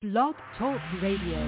Blog Talk Radio.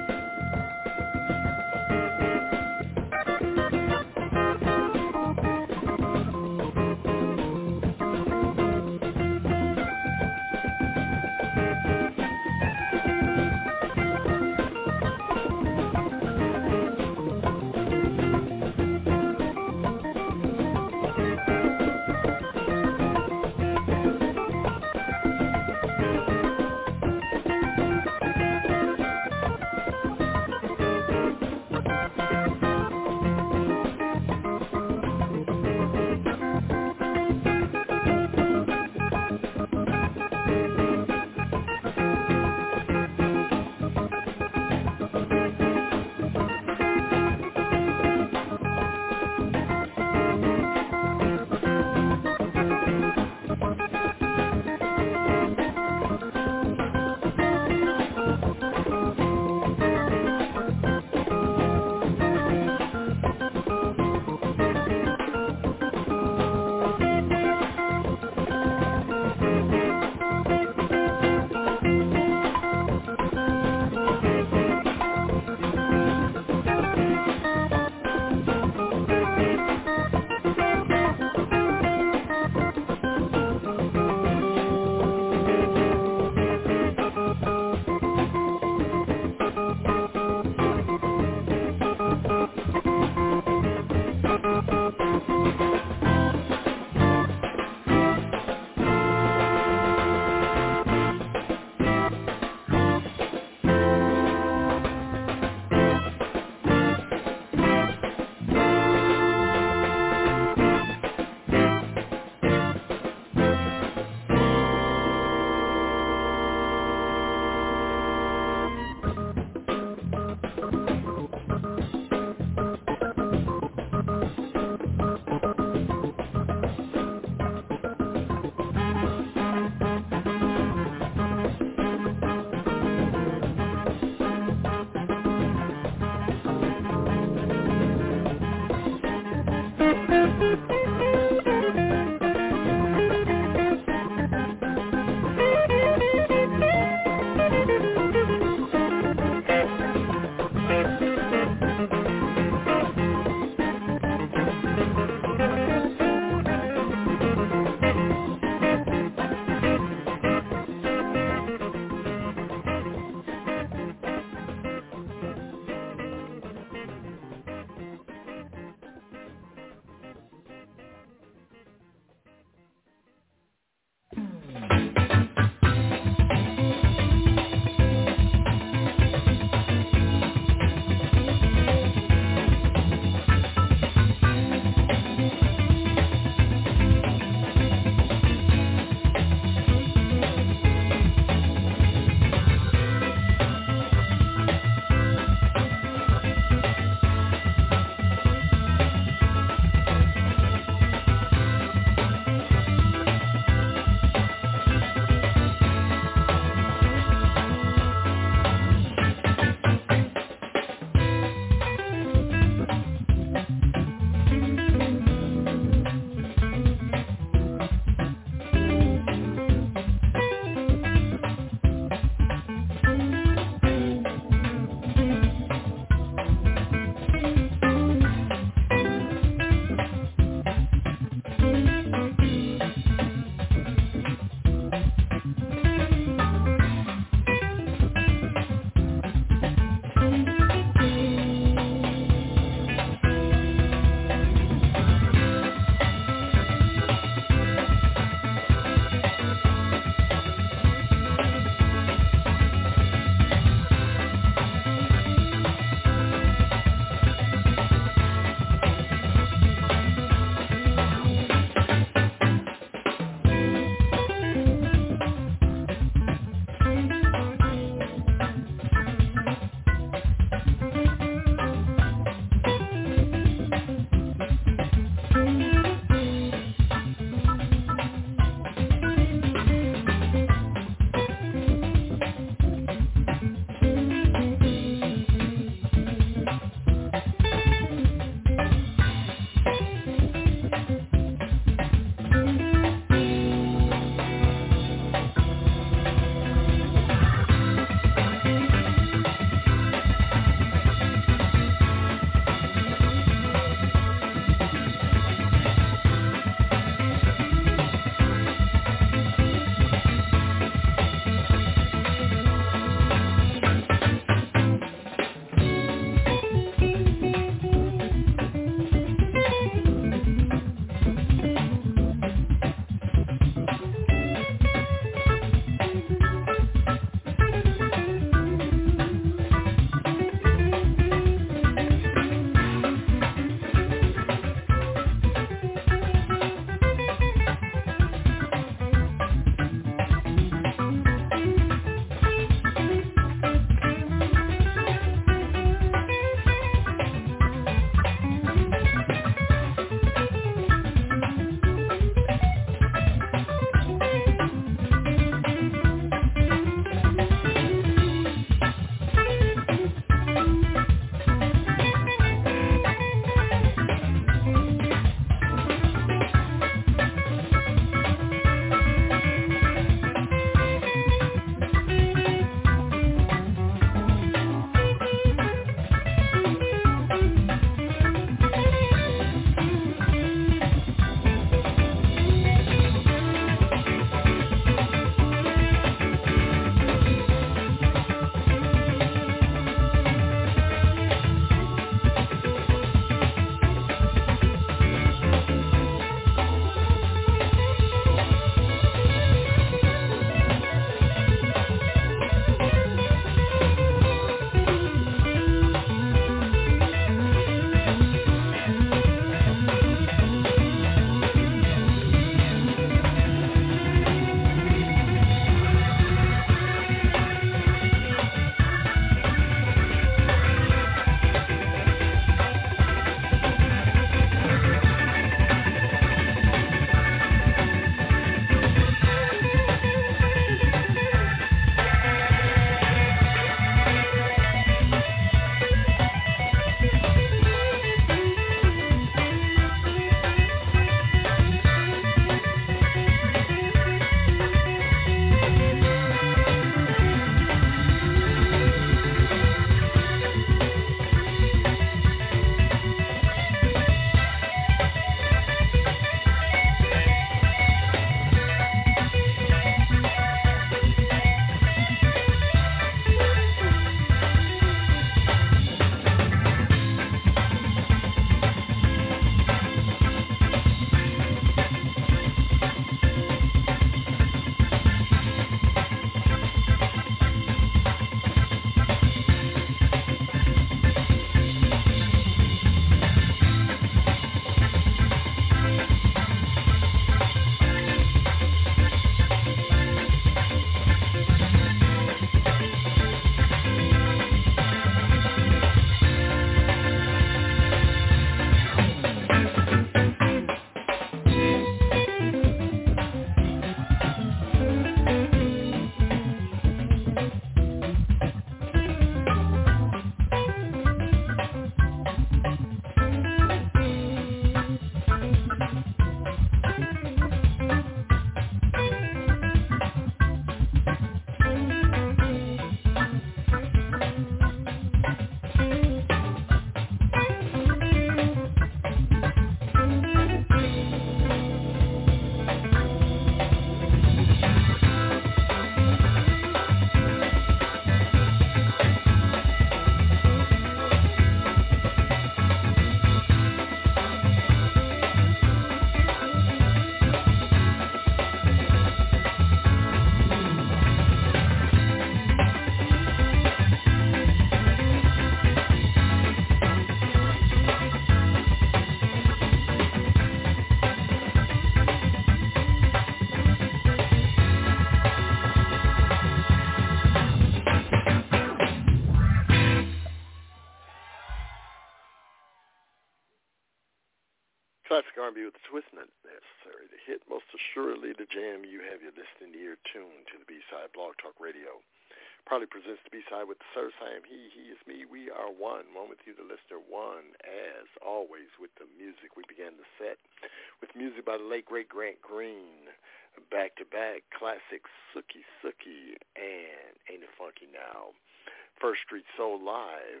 Classic R&B with a twist not necessary to hit. Most assuredly the jam you have your listening ear tuned to the B-Side Blog Talk Radio. Proudly presents the B-Side with the Sirs. I am he is me, we are one. One with you, the listener, one. As always with the music, we began the set with music by the late, great Grant Green. Back-to-back classics, Sookie Sookie and Ain't It Funky Now. First Street Soul Live.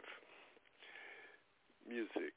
Music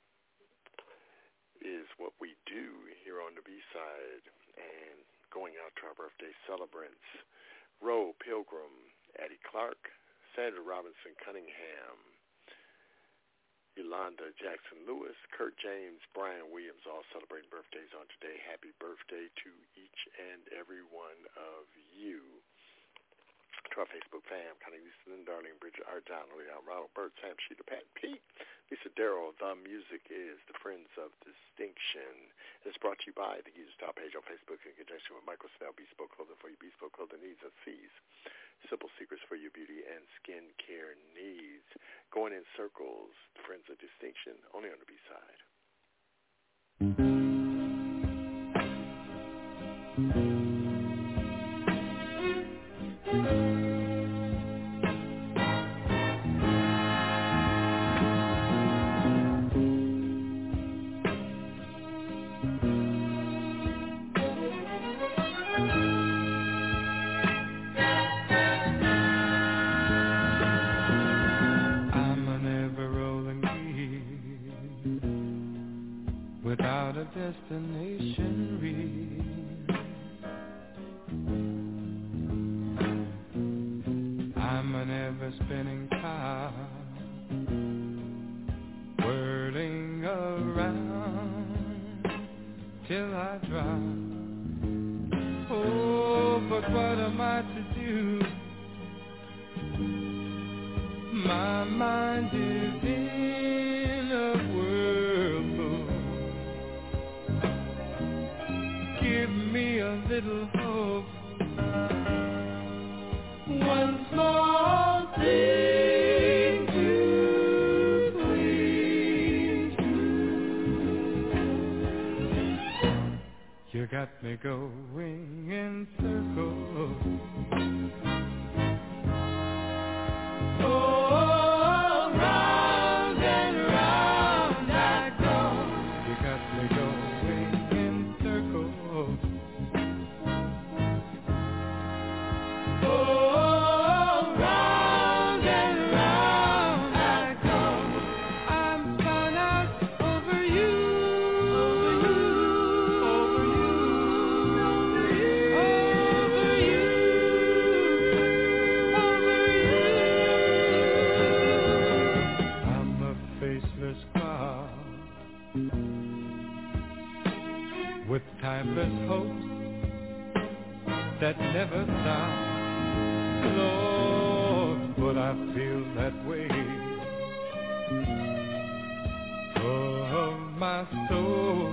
is what we do here on the B-Side, and going out to our birthday celebrants, Roe Pilgrim, Addie Clark, Sandra Robinson Cunningham, Yolanda Jackson Lewis, Kurt James, Brian Williams, all celebrating birthdays on today. Happy birthday to each and every one of you. To our Facebook fam, Connie Houston, Darlene Bridget, Art John, Leon, Ronald Burt, Sam Sheeta, Pat Pete, Lisa Darrell. The music is the Friends of Distinction. It's brought to you by the Geezer Top page on Facebook in conjunction with Michael Snell, Bespoke Clothing for your bespoke clothing needs and fees. Simple secrets for your beauty and skin care needs. Going in circles, Friends of Distinction, only on the B-Side. Without a destination reach, I'm an ever-spinning top, whirling around till I drop. Oh, but what am I to do? My mind is in a whirlpool. Give me a little hope. One small thing to cling to. You got me going in circles. Oh, round and round I go. You got me going in circles. Oh, round and round I go. I'm spun out over you, over you, over you, over you, over you. I'm a faceless cloud with timeless hopes that never stop. Lord, but I feel that way. Oh, my soul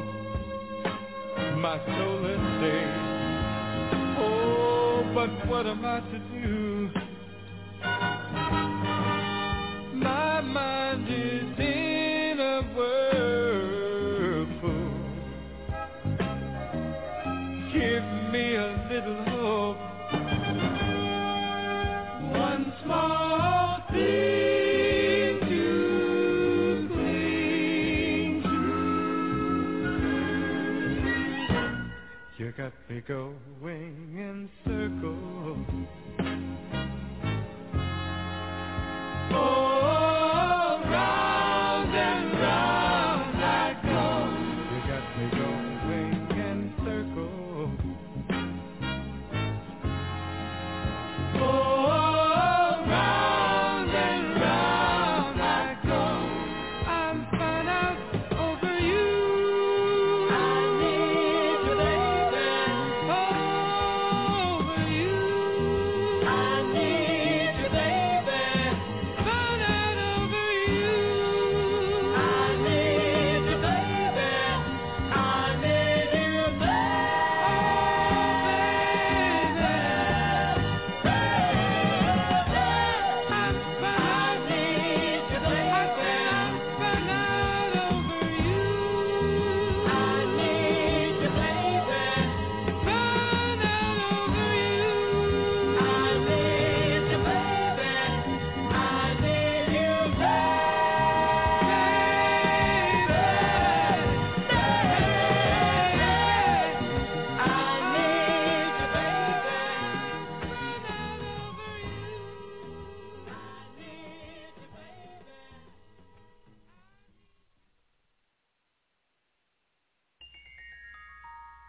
is dead. Oh, but what am I to do? My mind is in a whirlpool. Give me a little hope. One small thing to cling to. You got me going in circles. Oh, round and round I go. You got me going in circles. Oh, round and round I go. I'm spun out over you. I need you, baby. Over you. I need you, baby. Spun out over you. I need you, baby. I need you, baby.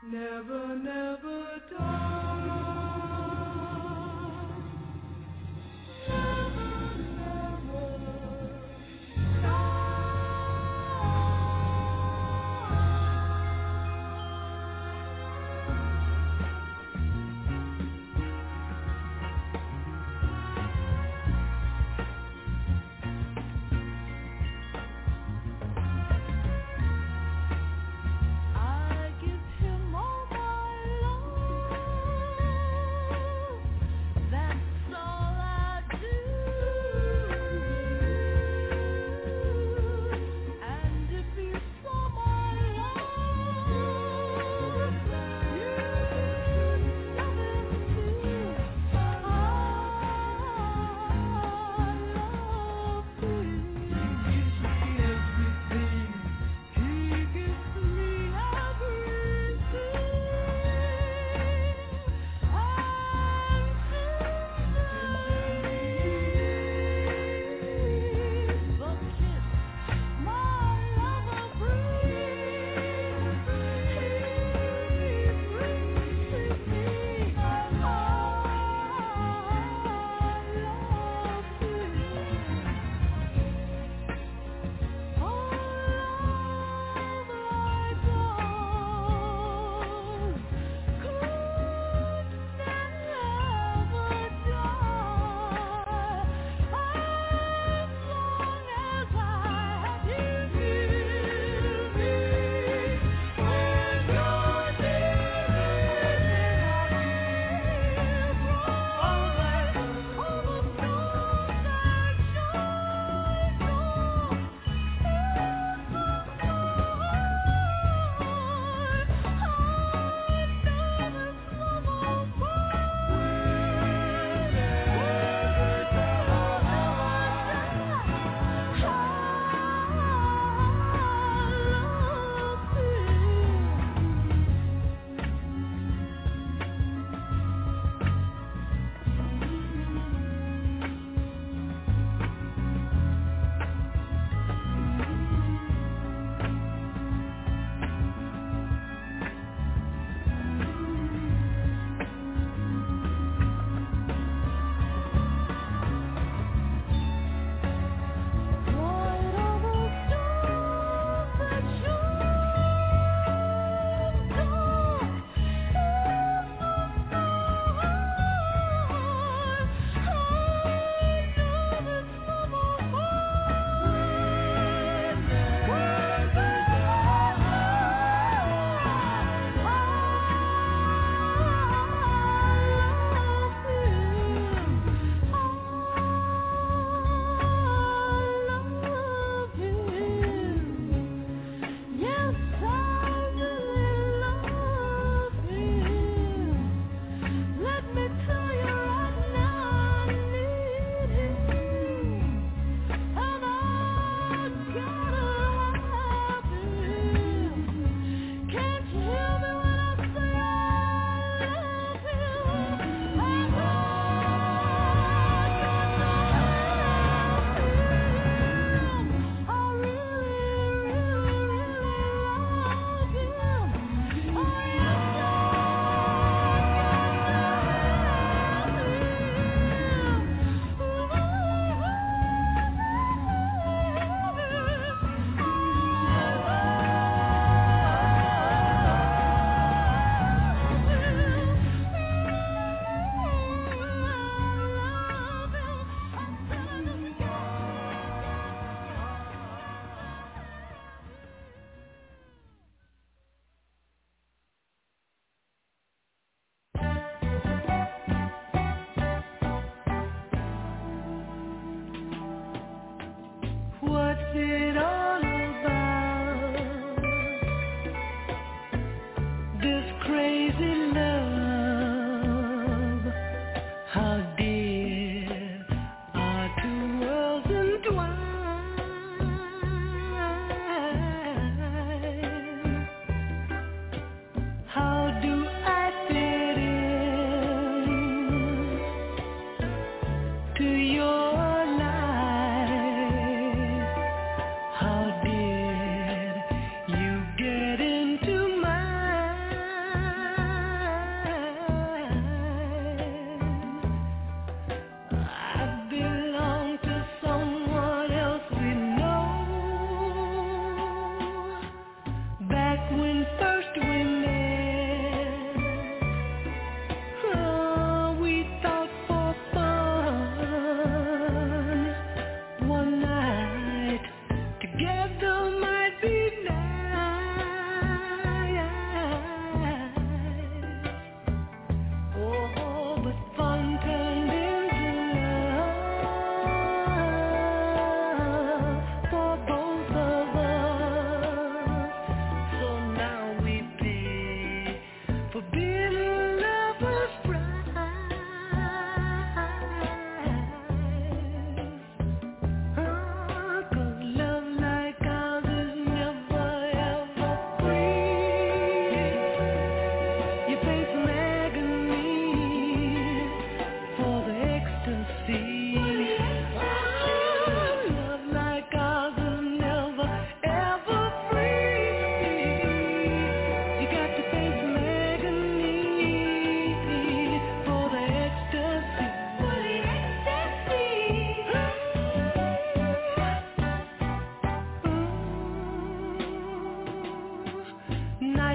Never, never die. I give him all my love.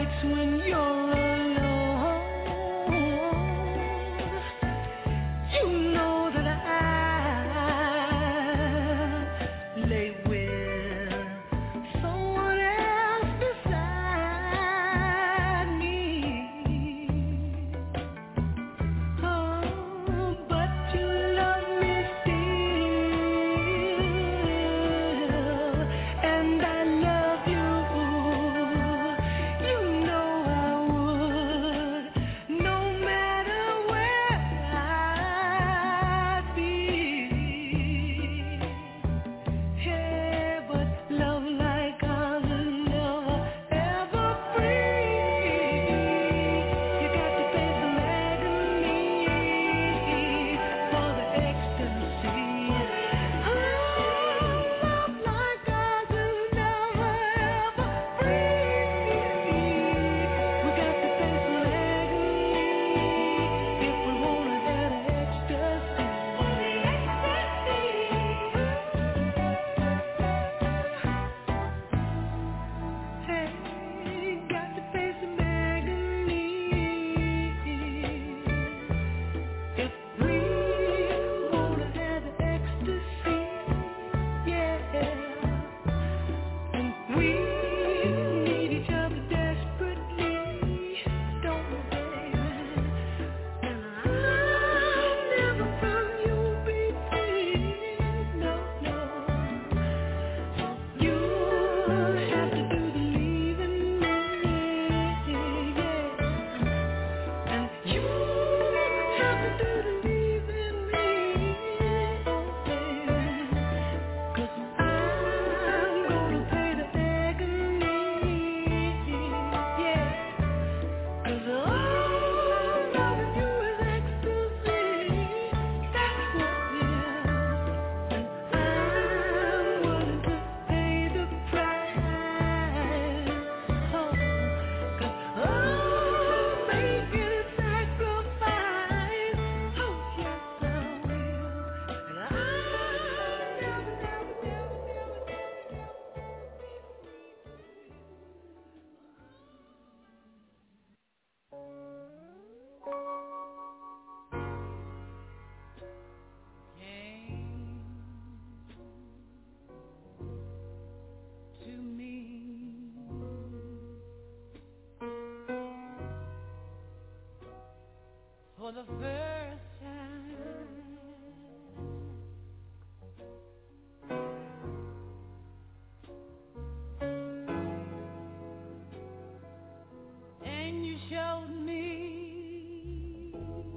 For the first time, and you showed me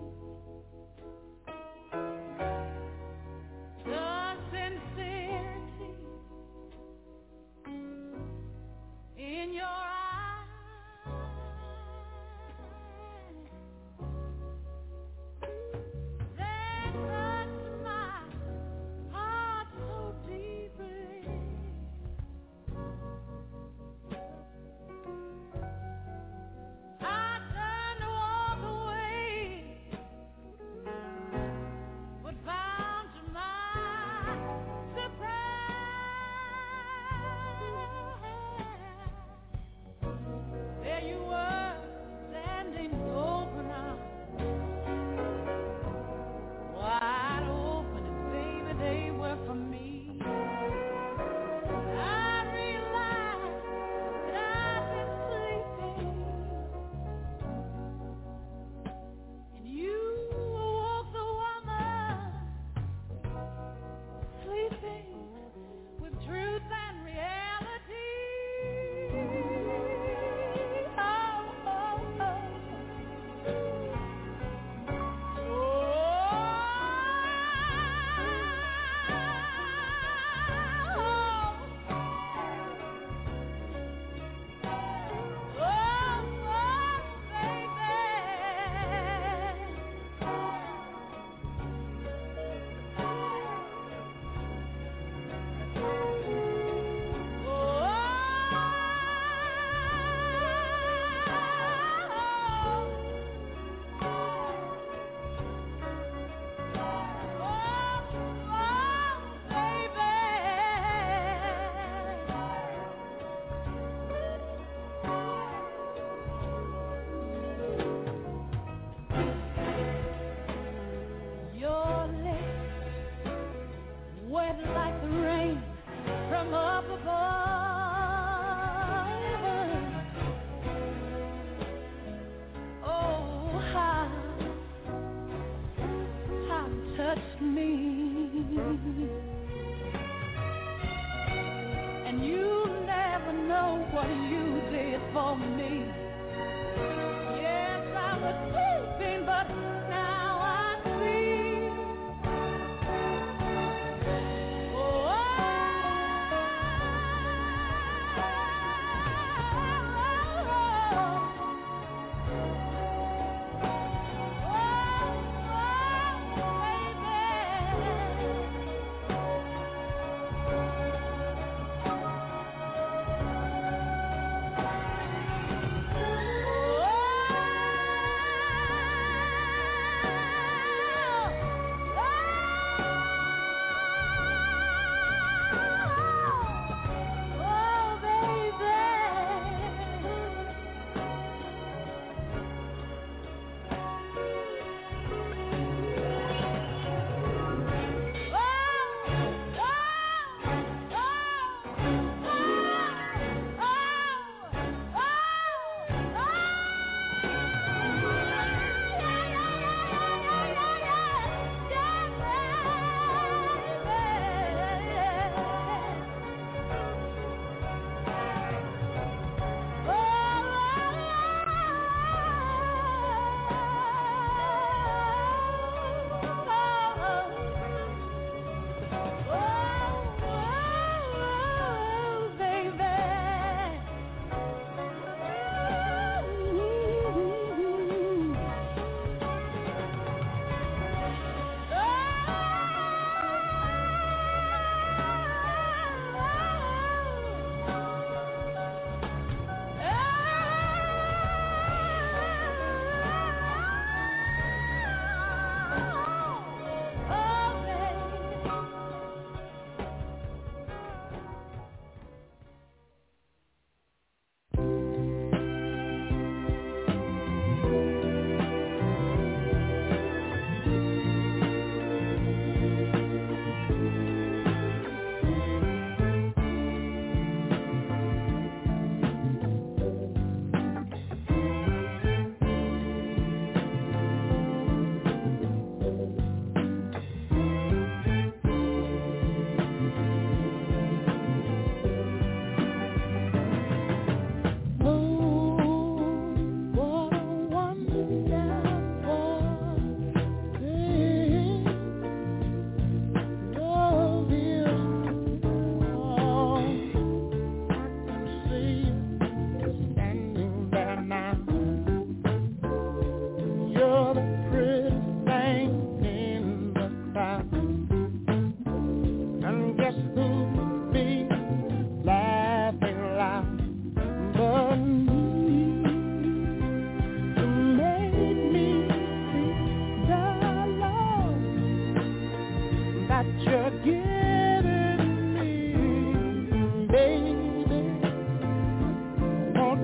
the sincerity in your eyes.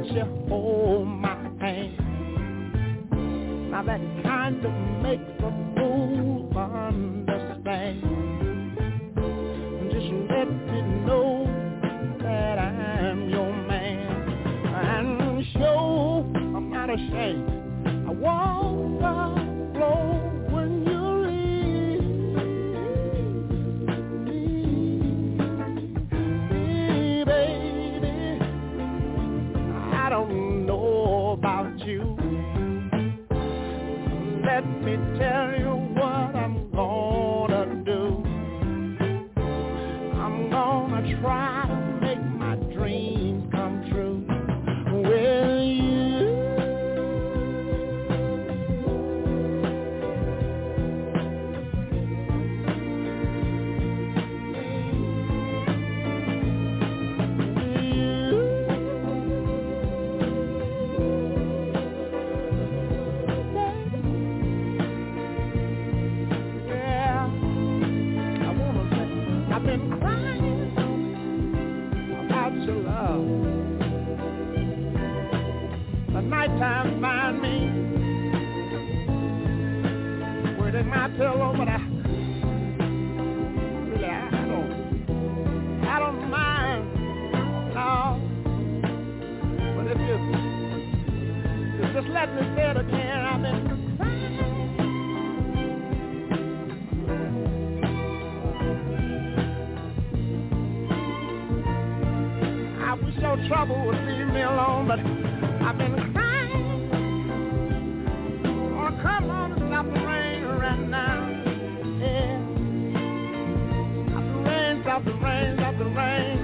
she hold my hand. Now that kind of makes a fool understand. Just let me know that I'm your man. And show I'm not ashamed. I won't blow when you leave me, baby. I don't know about you. Let me tell you what I'm gonna do. I'm gonna try to make my dreams come true with you. Nighttime find me within my pillow, but I don't mind, no. But if you just let me say it again, I've been crying. I wish your trouble would leave me alone, but I've been crying. Oh, come on and stop the rain right now. Yeah. Stop the rain, stop the rain, stop the rain.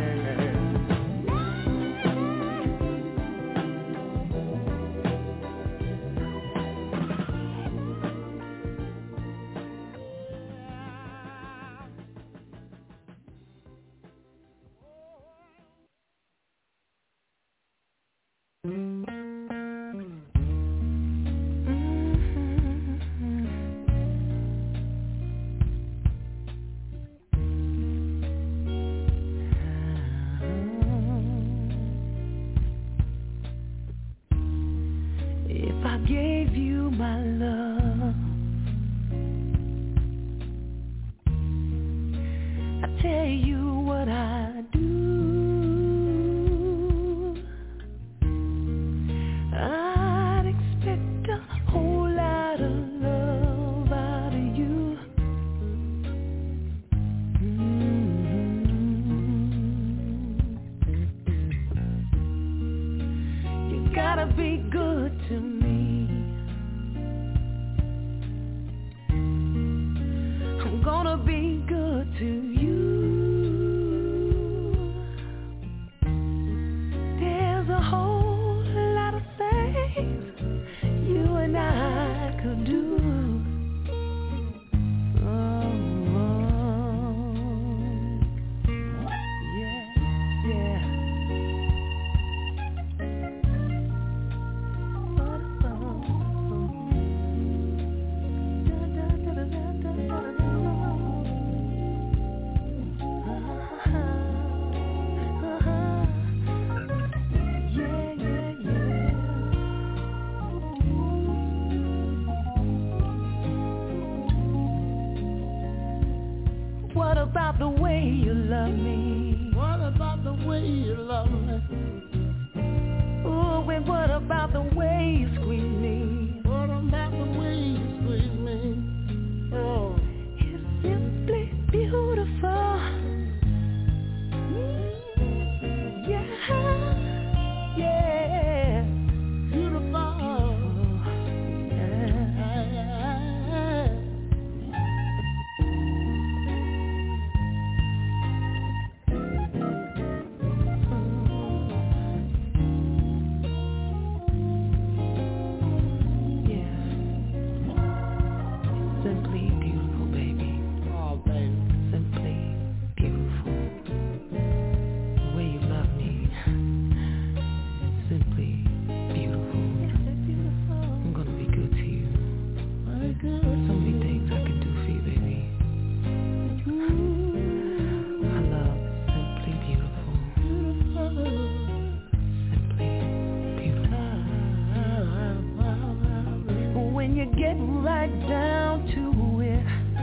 about the way you love me? What about the way you love me? Ooh, and what about the way you squeeze me? What about the way you squeeze me? Oh, it's simply beautiful. Yeah, yeah, beautiful. right down to it.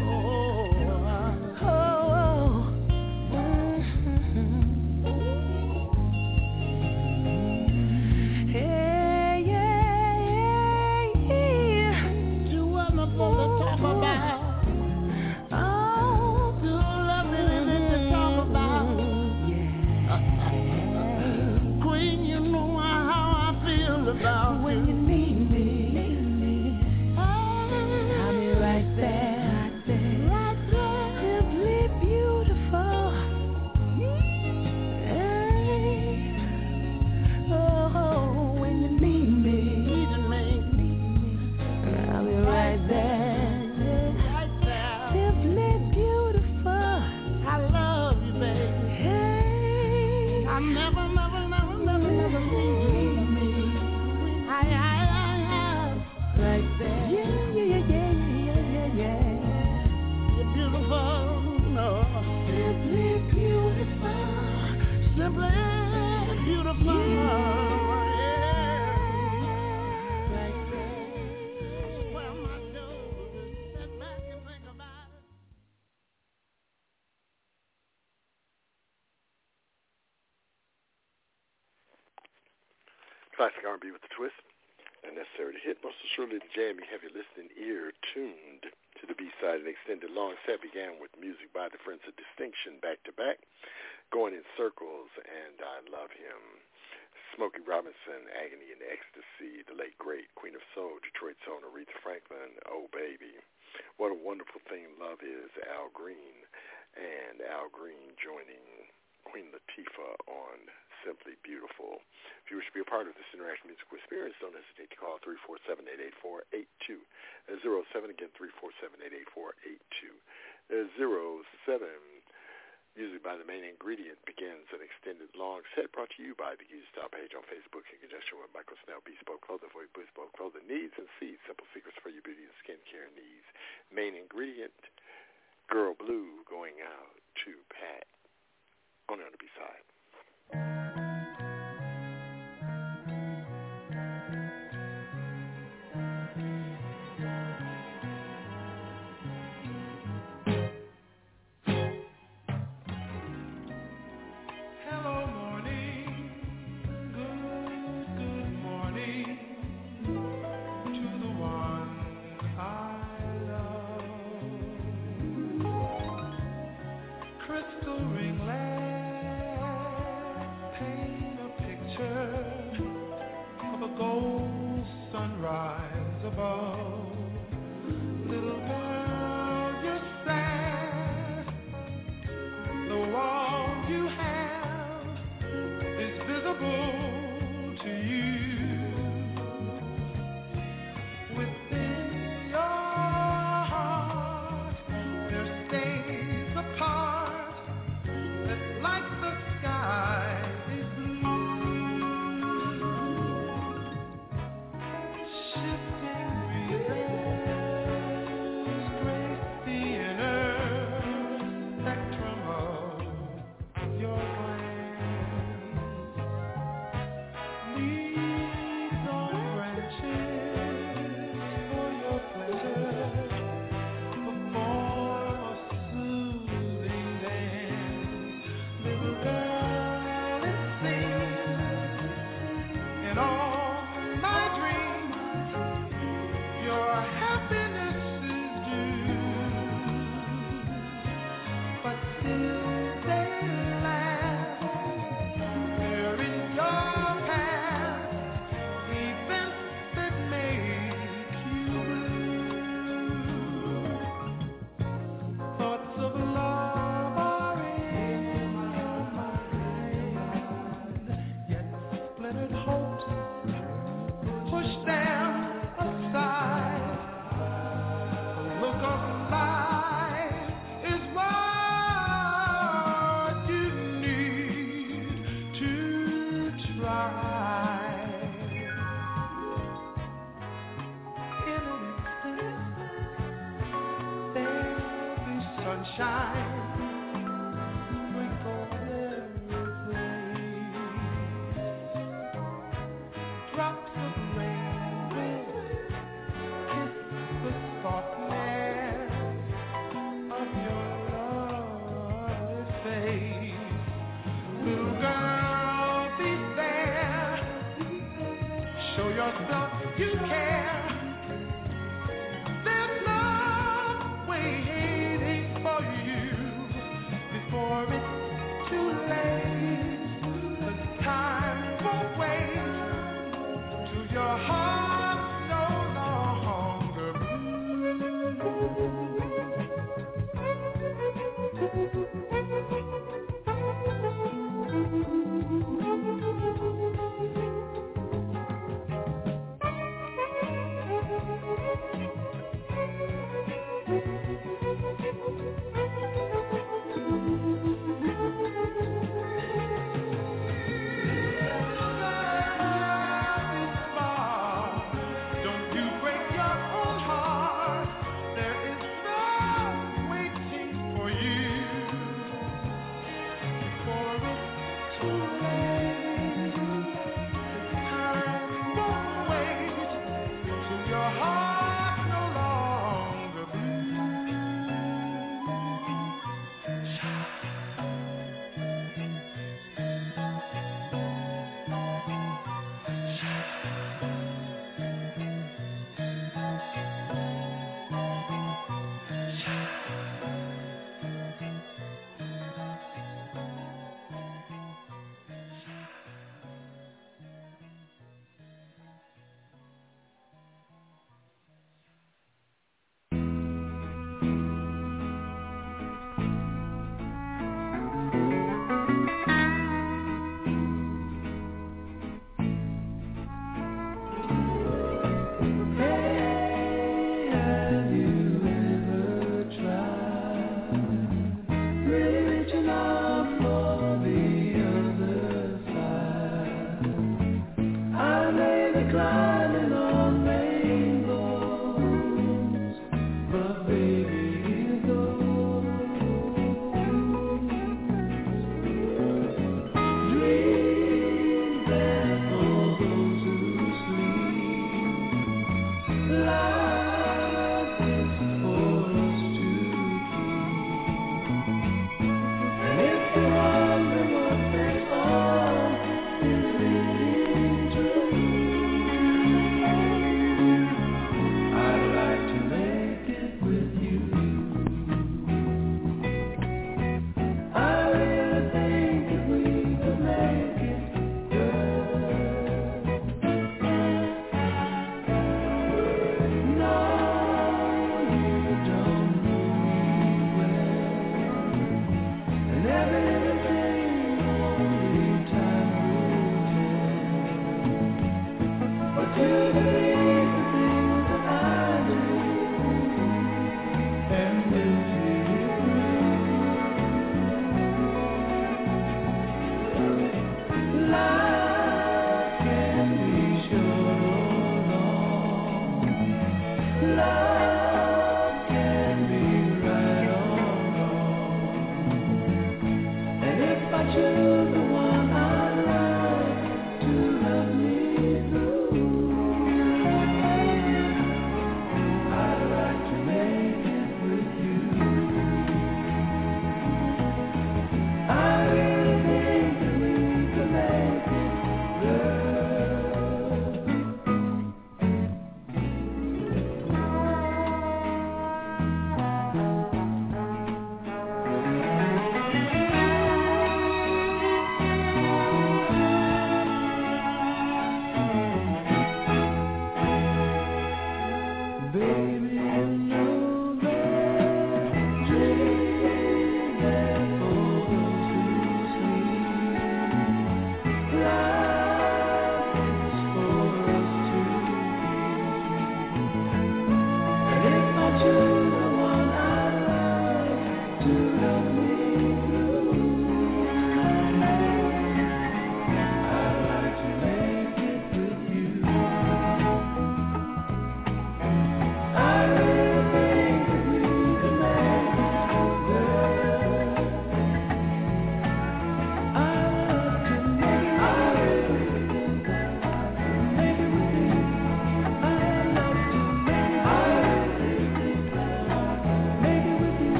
Classic R&B with a twist, and necessary to hit. Most assuredly the jam you have your listening ear tuned to the B-side. An extended long set began with music by the Friends of Distinction back-to-back, going in circles, and I love him. Smokey Robinson, Agony and Ecstasy, the late great Queen of Soul, Detroit's own Aretha Franklin, Oh Baby. What a wonderful thing love is, Al Green, and Al Green joining Queen Latifah on Simply Beautiful. If you wish to be a part of this interactive musical experience, don't hesitate to call 347-884-82. That's 07 again, 347-884-82. 07. Music by the Main Ingredient begins an extended long set brought to you by the Geezer Style page on Facebook in conjunction with Michael Snell Bespoke Clothing for your bespoke clothing needs and seeds. Simple secrets for your beauty and skincare needs. Main Ingredient, Girl Blue going out to Pat. On the B-side. show yourself you care. There's love waiting for you before it's too late. The time won't wait till your heart no longer bleeds.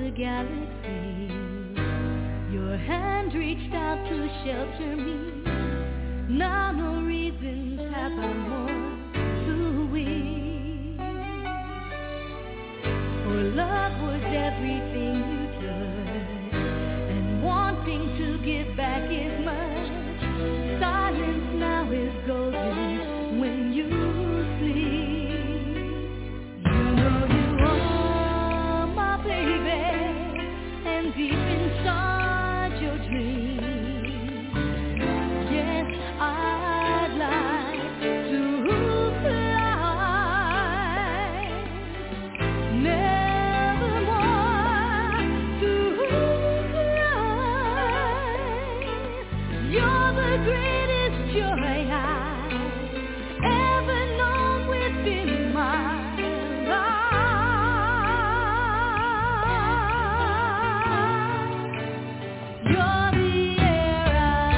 the galaxy. Your hand reached out to shelter me. Now no reasons have I more to weep. For love was everything you touched, and wanting to give back is much. Silence now is golden when you sleep. You know you are my baby, and deep inside your dreams, yes, I'd like to fly, nevermore to cry. You're the greatest joy I've ever known within my life. You're the air I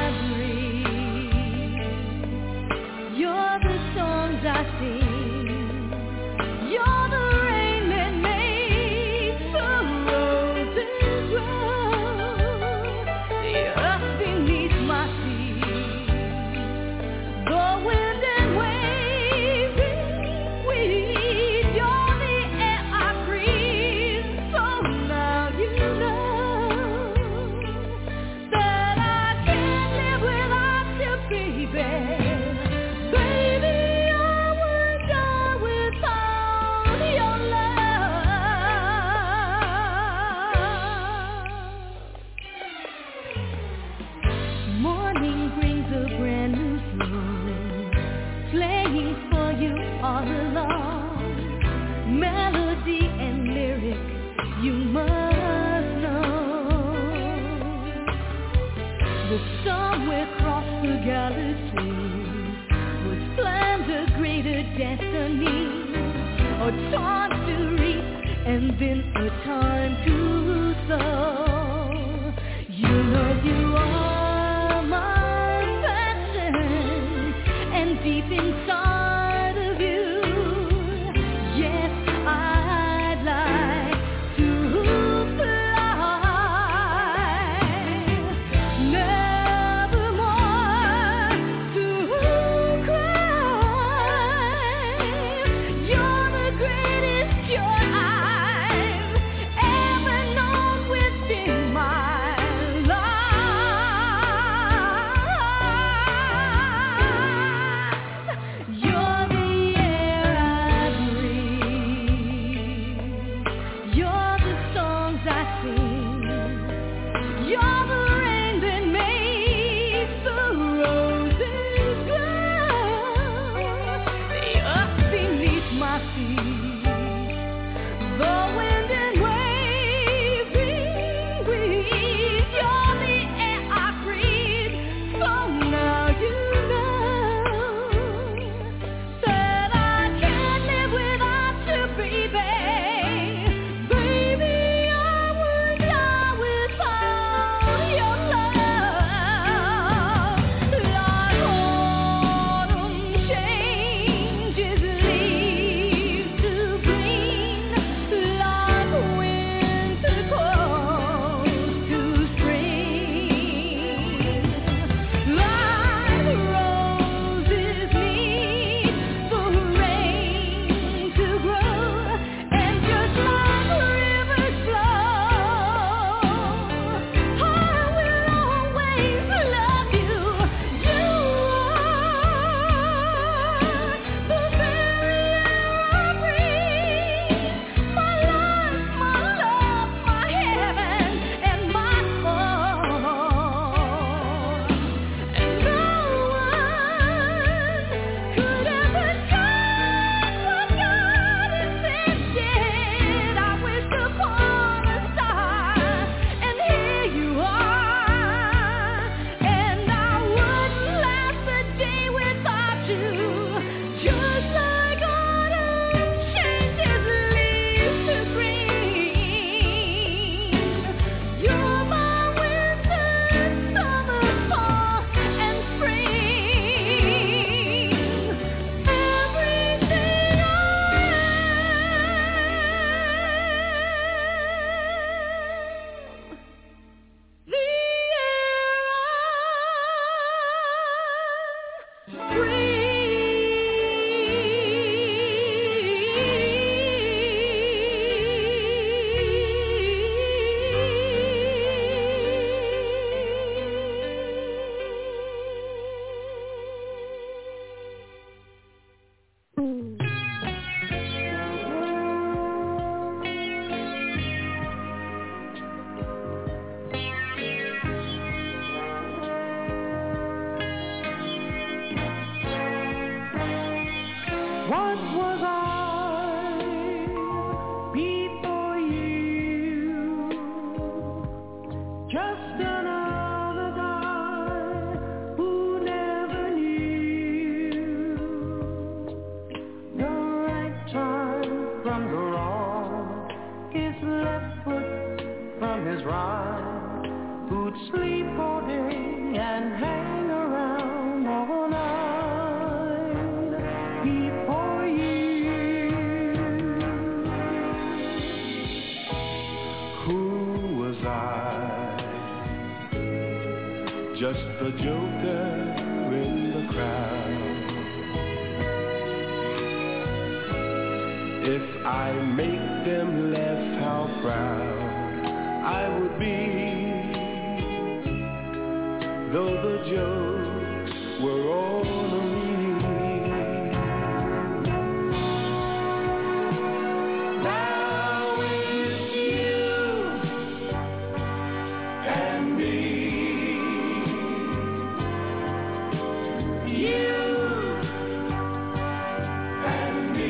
breathe. You're the songs I sing. You're the rain that makes the roses grow. The earth beneath my feet, the wind and waves weed. You're the air I breathe. So now you know that I can't live without you, baby. Baby, I would die without your love. Morning brings a brand new song, playing for you all along. Melody and lyric, you must know. The somewhere across the galaxy was planned a greater destiny, a time to reap and then a time to sow. You know you are my passion, and deep inside of you, yes, I'd like to fly, nevermore to cry. You're the greatest joy I've ever known within my life. his left foot from his right, who'd sleep all day and hang around all night before you. Who was I? Just the joker in the crowd. If I make them laugh, how proud I would be, though the jokes were all on me. Now it's you and me. You and me.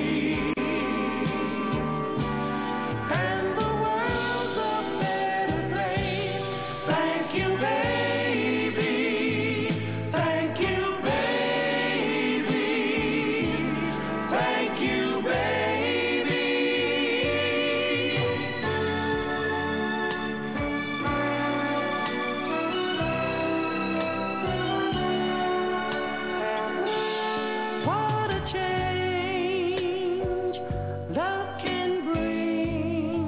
And the world's a better place. Thank you, baby. Thank you, baby. Thank you, baby. What a change love can bring.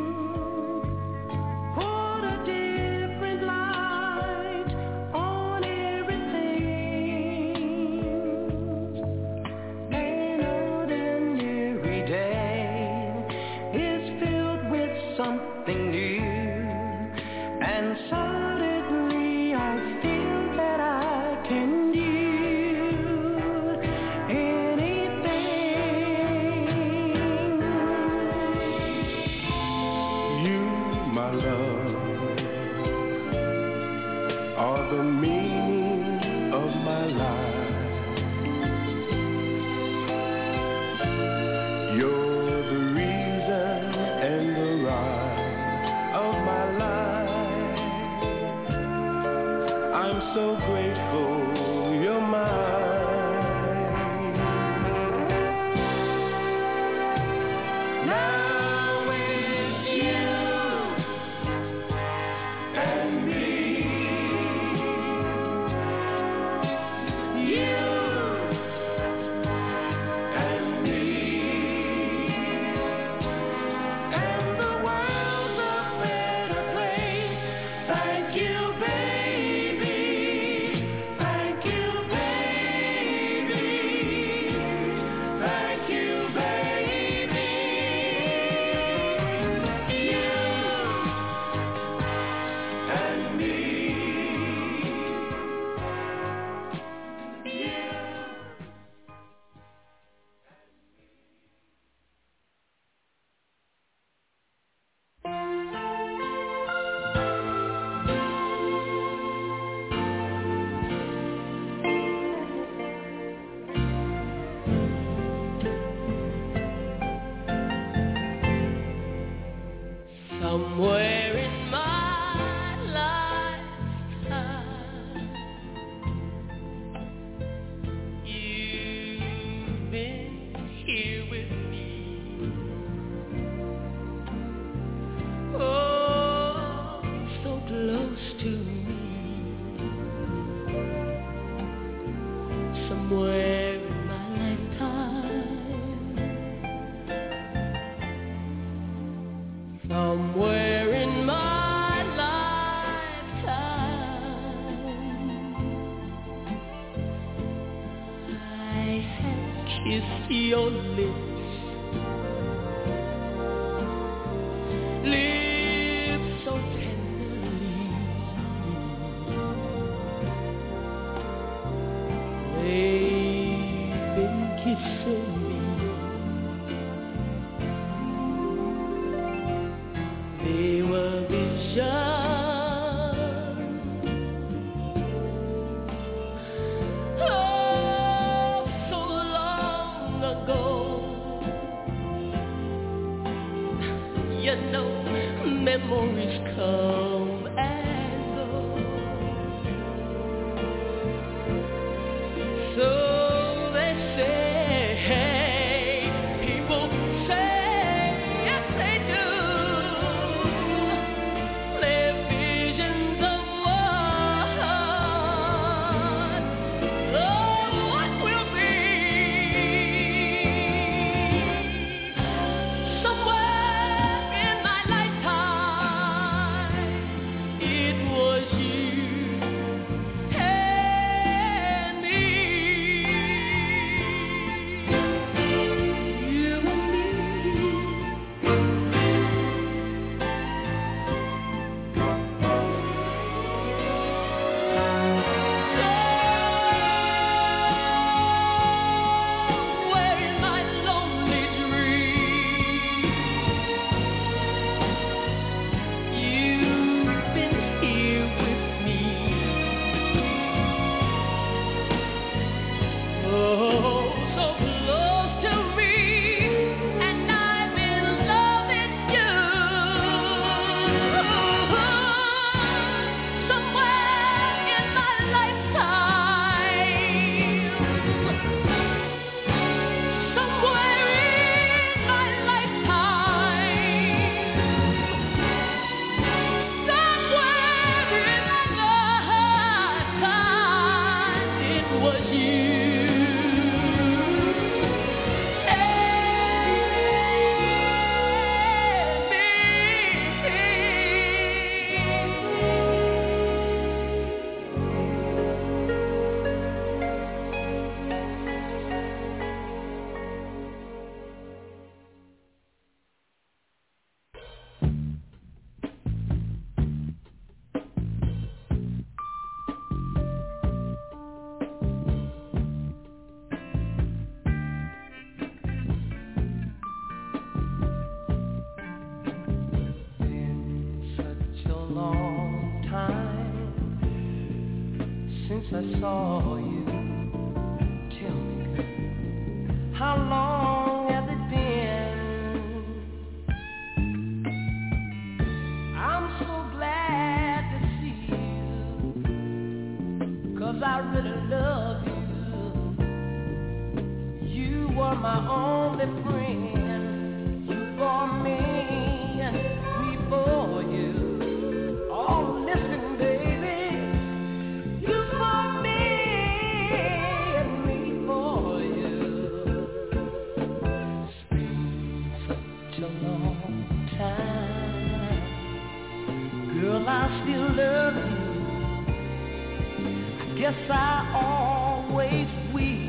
Put a different light on everything. An ordinary day is filled with something new, and suddenly I feel that I can do anything. You, my love, are the meaning of my life. You're the reason and the rhyme of my life. I'm so grateful you're mine. Now it's you and me. You and me. And the world's a better place. Thank you, baby. Thank you, baby. Thank you, baby. You and me. You. Somewhere in my lifetime, you've been here with me. Oh, so close to me. Somewhere in my lifetime, somewhere in my lifetime, I have kissed your lips, lips so tenderly. They've been kissing me. They were visions, oh, so long ago. You know, memories come and go. So they say, people say, yes they do. since I saw you. Tell me, girl, how long has it been? I'm so glad to see you, 'cause I really love you. You were my only friend. You for me for you. Oh, listen, baby. You for me and me for you. It's been such a long time. Girl, I still love you. I guess I always will.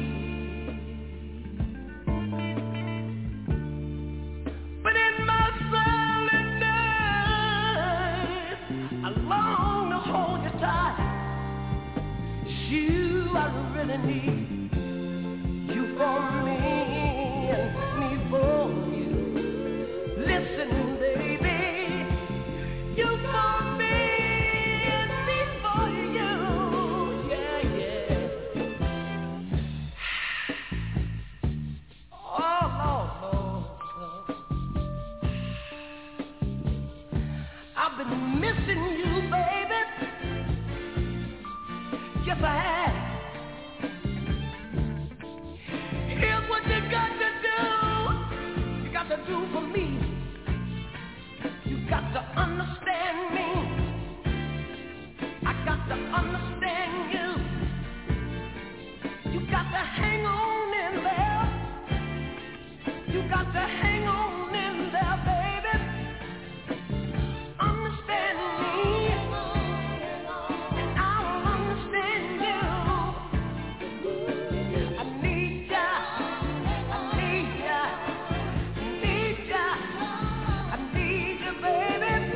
But in my silent night, I long to hold you tight. You, I really need you for me and me for you. Listen, baby, you for me and me for you. Yeah, yeah. Oh, Lord, Lord. I've been missing you, baby. Yes, I have. Here's what you got to do. You got to do for me. You got to understand me. I got to understand you. You got to hang on in there. You got to hang on in there, baby. Understand me, and I'll understand you. I need ya, I need ya, I need ya, I need you, baby.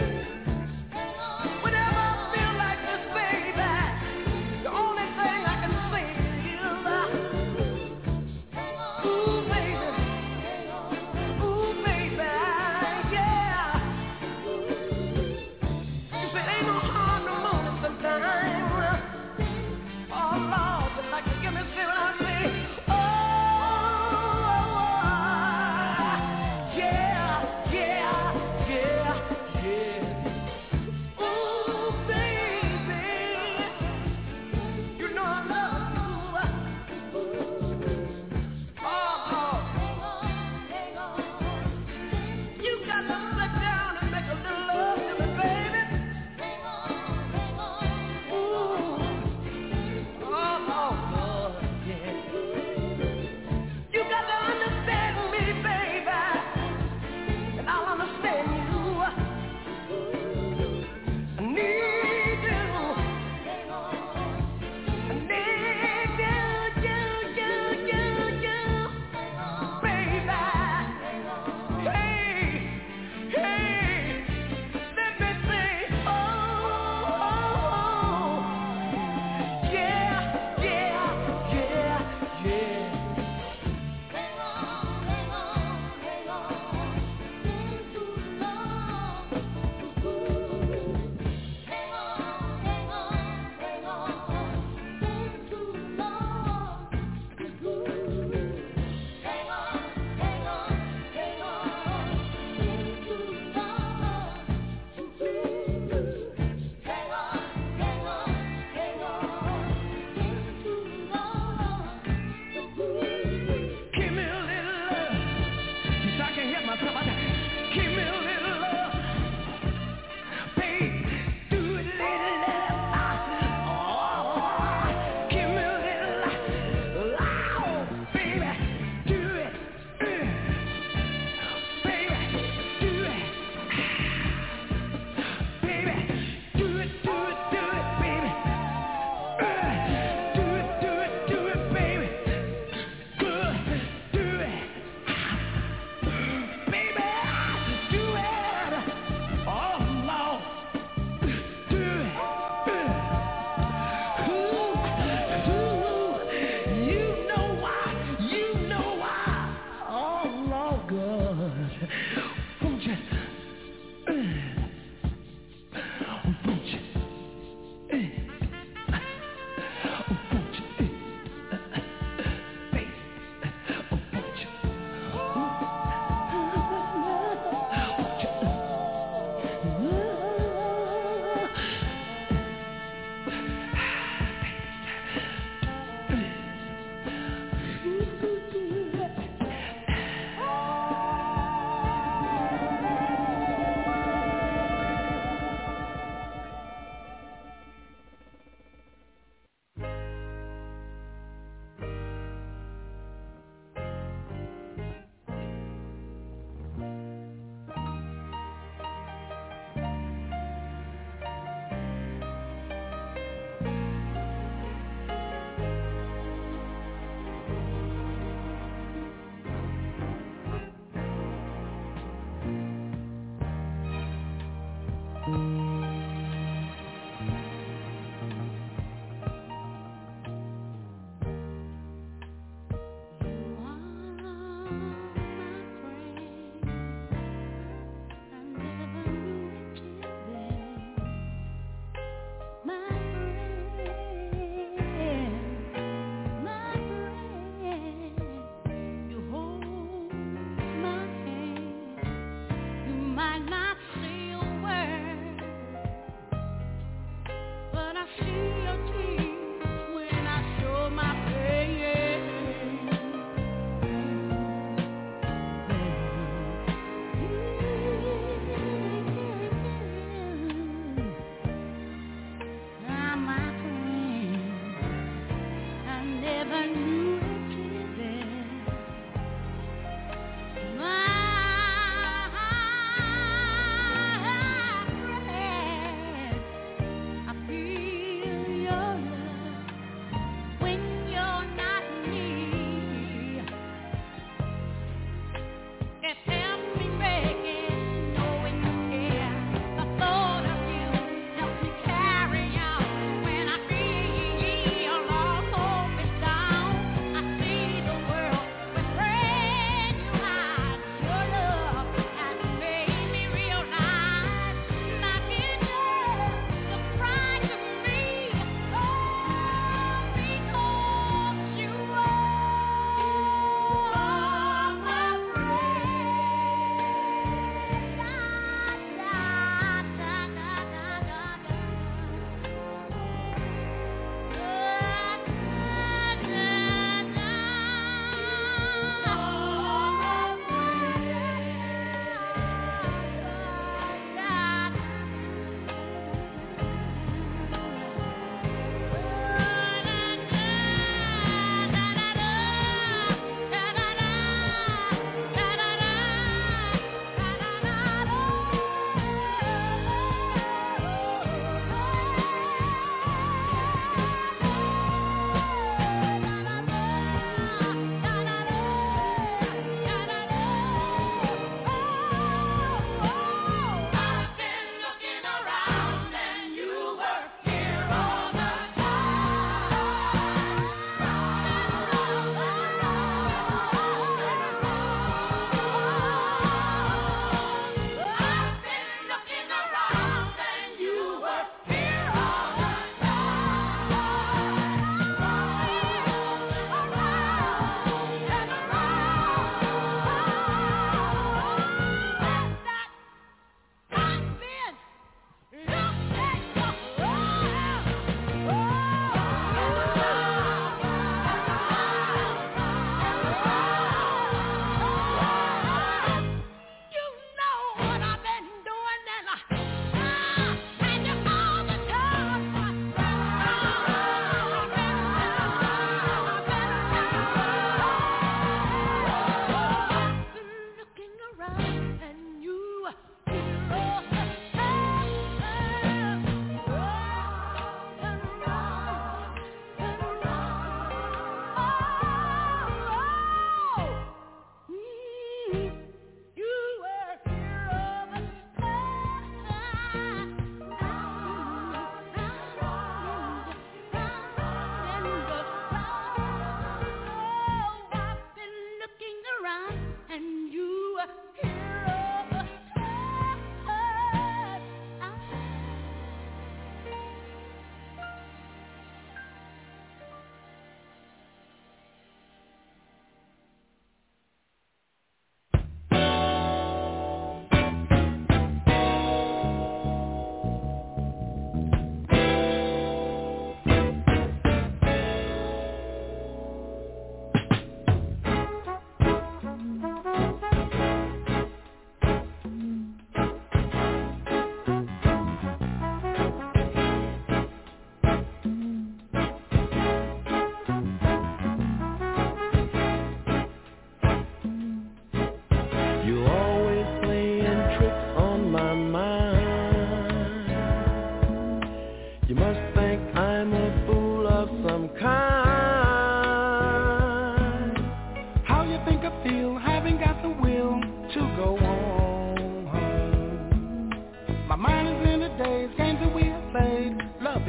Might not say a word,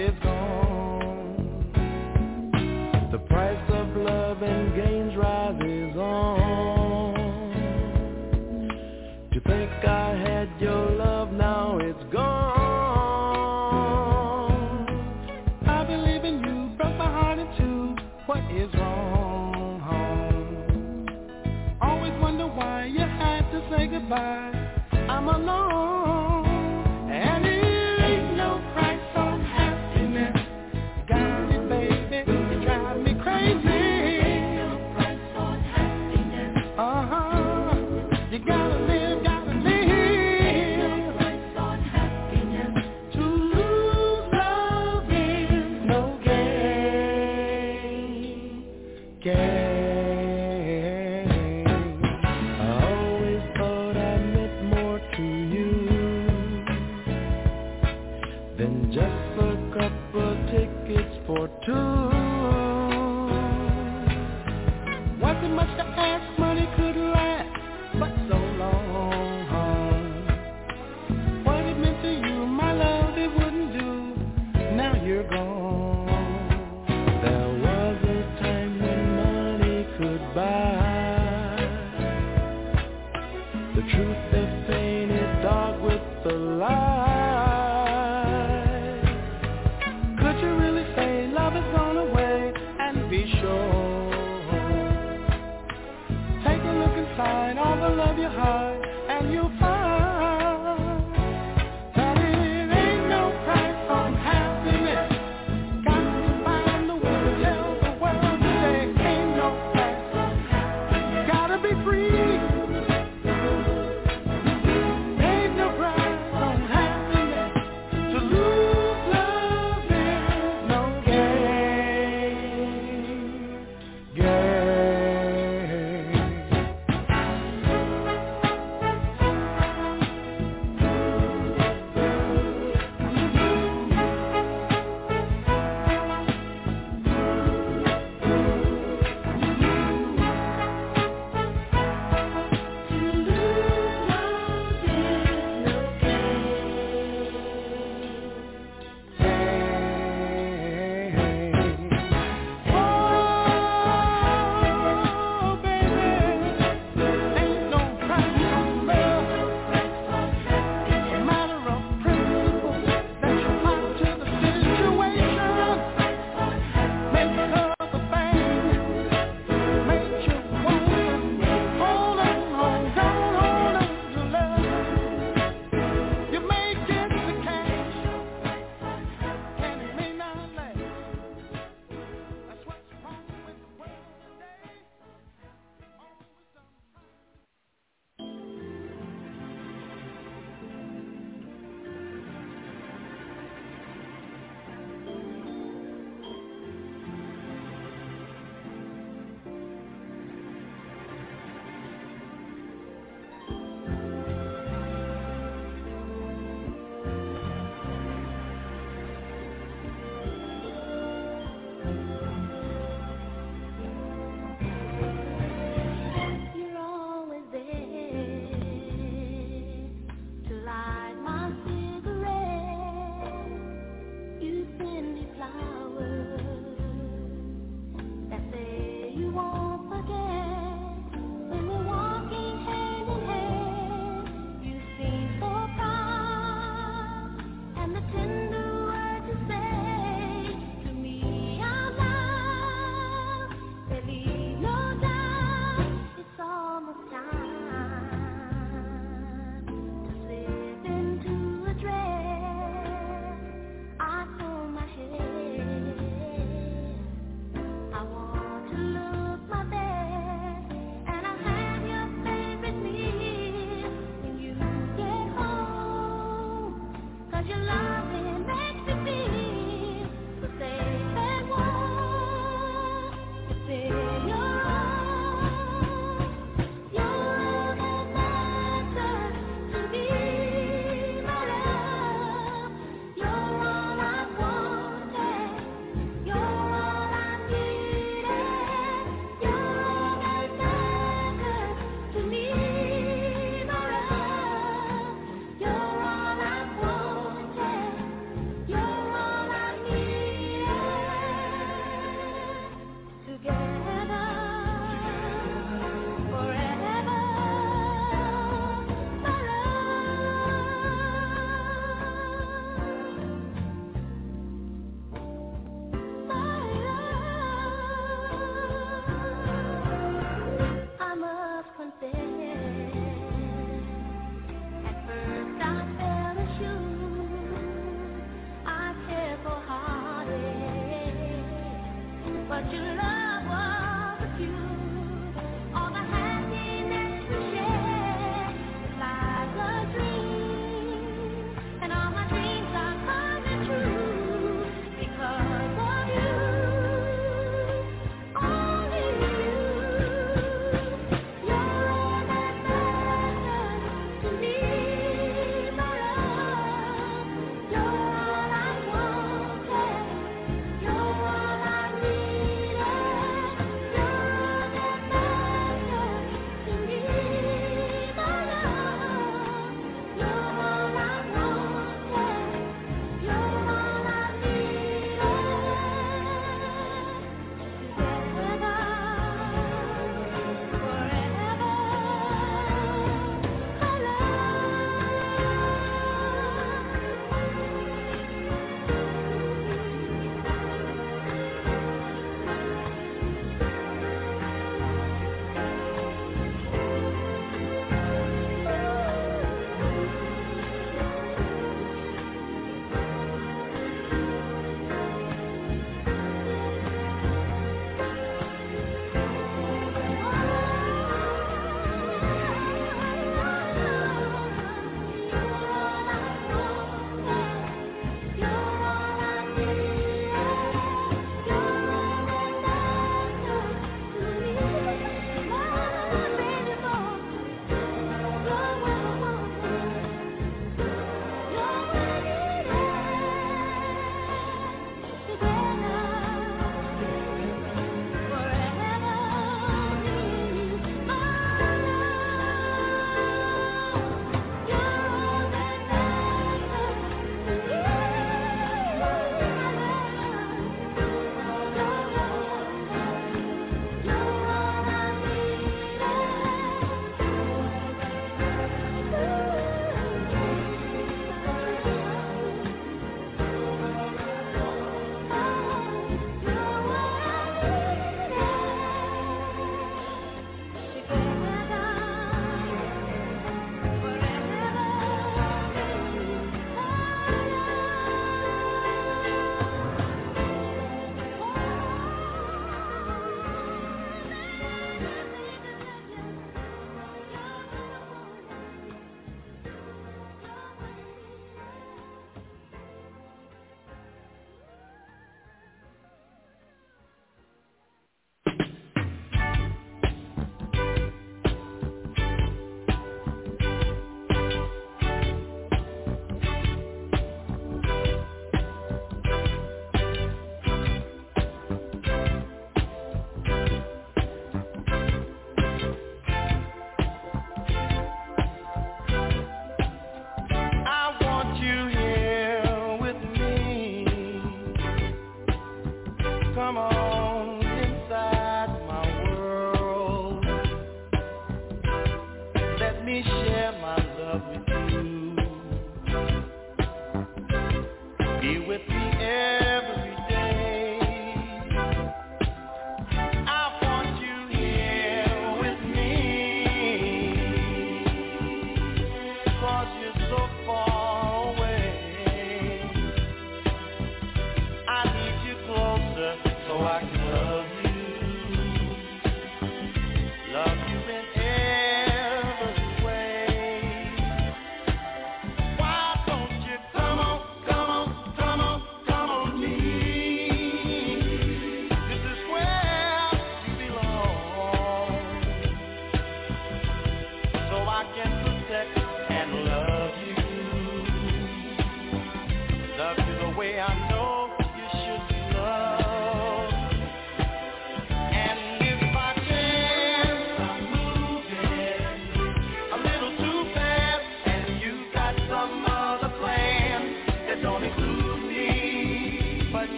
is gone. The price of love and gains rises on. To think I had your love, now it's gone. I believe in you, broke my heart in two. What is wrong? Always wonder why you had to say goodbye. I'm alone, and it ain't no price on happiness. Got it, baby, you drive me crazy. You're all I wanted. You're all I needed.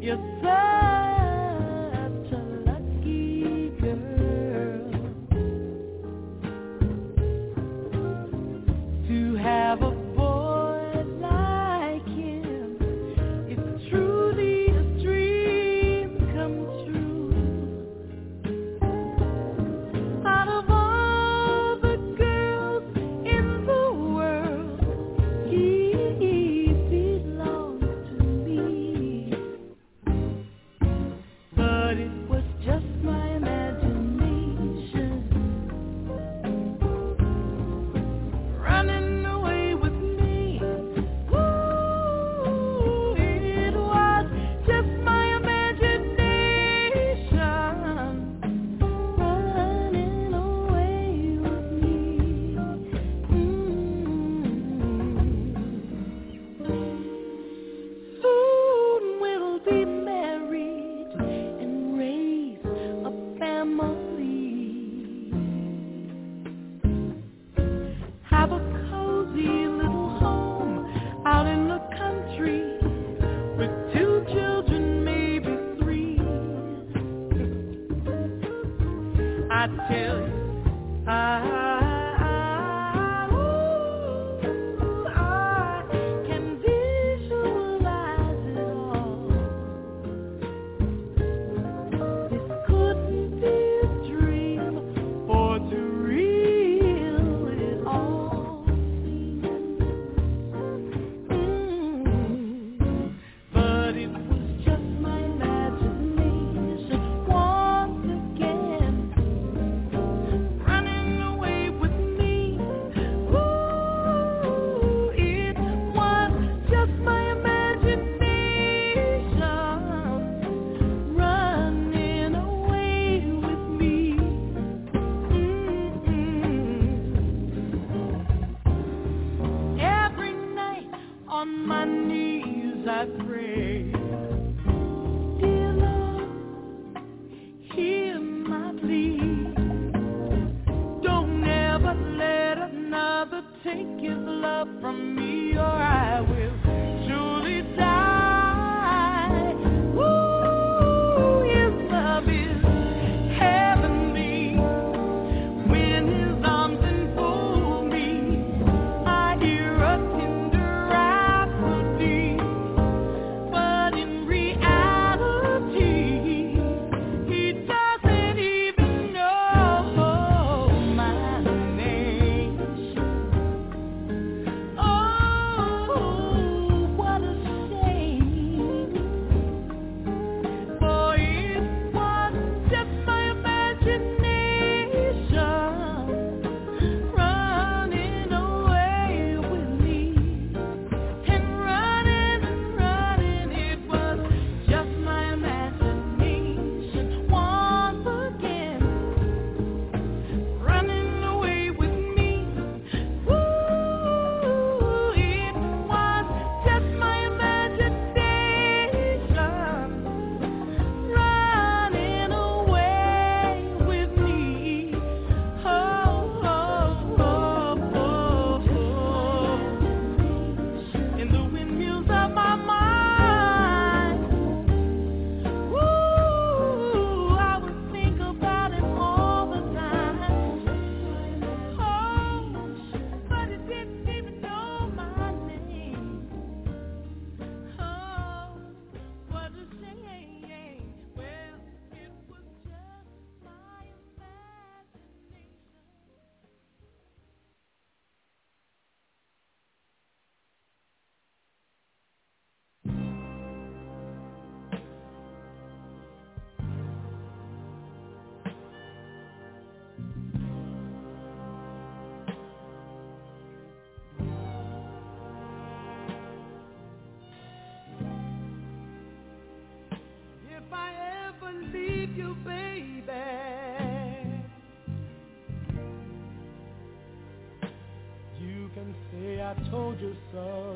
I told you so.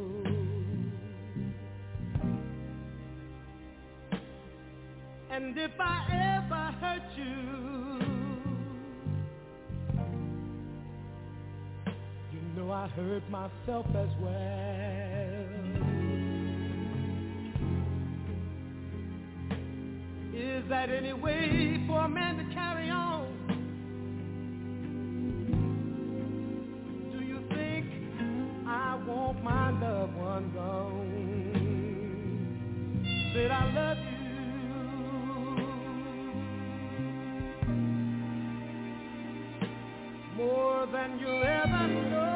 And if I ever hurt you, you know I hurt myself as well. that any way for a man to carry on? Do you think I want my loved one gone? Said I love you more than you'll ever know.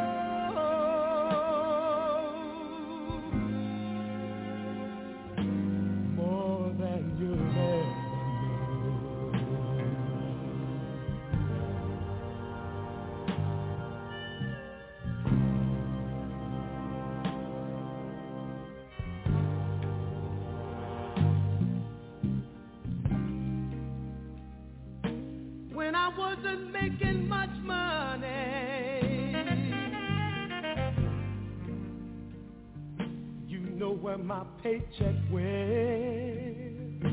When I wasn't making much money, you know where my paycheck went.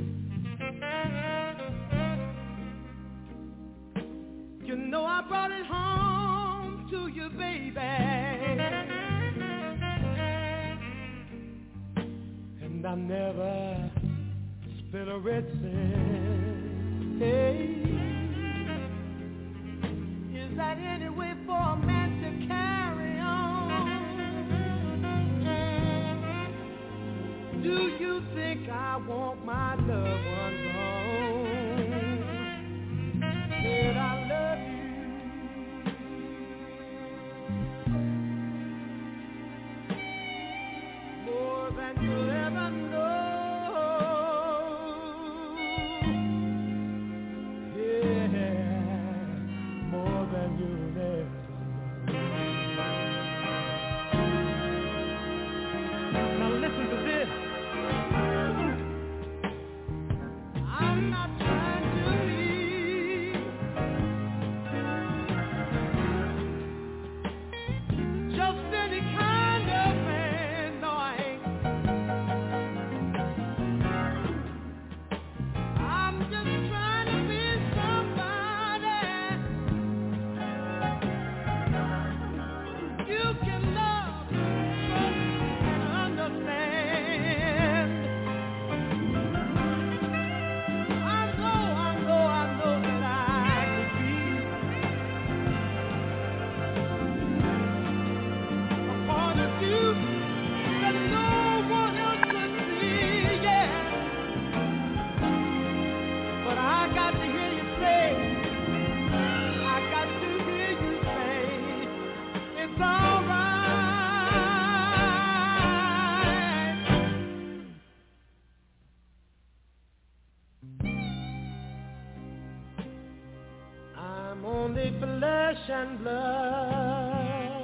You know I brought it home to you, baby, and I never spent a red cent. Hey. Is that any way for a man to carry on? Do you think I want my loved one gone? Said I love you more than you'll ever know. And blood,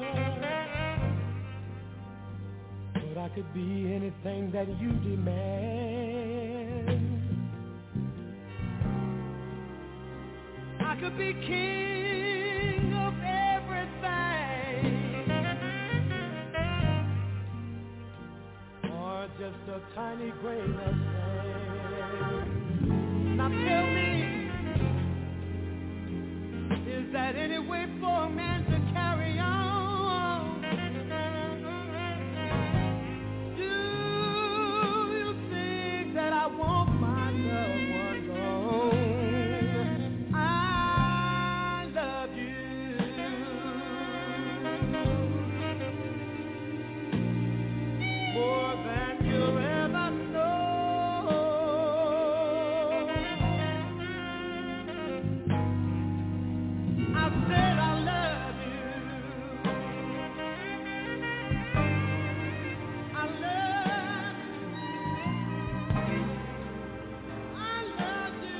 but I could be anything that you demand. I could be king of everything, or just a tiny grain of sand. Now tell me, is that any way for a man to carry on? Do you think that I want my loved one gone? I love you more than you'll ever know. I said I love you. I love you.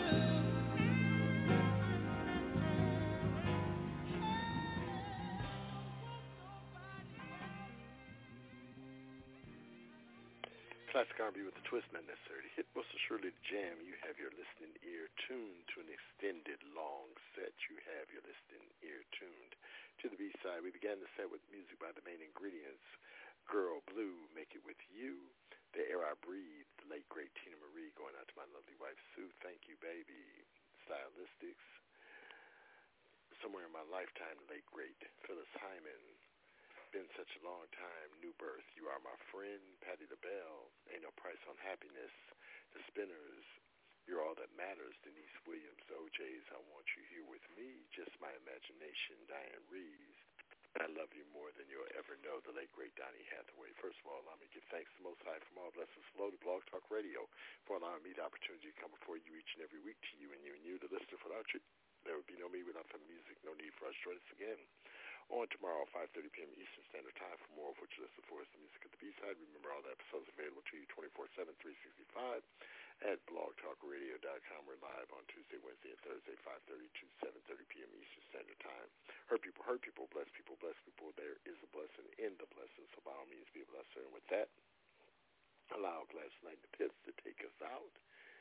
Classic R&B with the twist, not necessarily hit. Most assuredly jam. You have your listening ear tuned to an extended long set. You have your listening ear tuned to the B-side. We began the set with music by the Main Ingredients. Girl Blue, Make It With You. The Air I Breathe, the late great Tina Marie, going out to my lovely wife Sue. Thank you, baby. Stylistics. Somewhere in my lifetime, the late great Phyllis Hyman. Been such a long time. New Birth, You Are My Friend. Patti LaBelle, Ain't No Price on Happiness. The Spinners, You're All That Matters, Denise Williams, OJ's I Want You Here With Me, Just My Imagination, Diane Reeves, I Love You More Than You'll Ever Know, the late, great Donny Hathaway. First of all, allow me to give thanks to the Most High from all blessings below to Blog Talk Radio for allowing me the opportunity to come before you each and every week to you, the listener. Without you, there would be no me without the music, no need for us to join us again. On tomorrow, 5:30 p.m. Eastern Standard Time, for more of what you listen for is the music at the B-side. Remember, all the episodes available to you 24/7, 365 at blogtalkradio.com. We're live on Tuesday, Wednesday, and Thursday, 5:30 to 7:30 p.m. Eastern Standard Time. Hurt people, bless people, bless people. There is a blessing in the blessing, so by all means, be a blesser. And with that, allow Gladys Knight the Pits to take us out.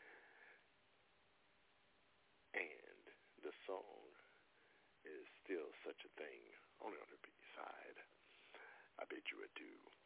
And the song is Still Such a Thing, only on the B-side. I bid you adieu.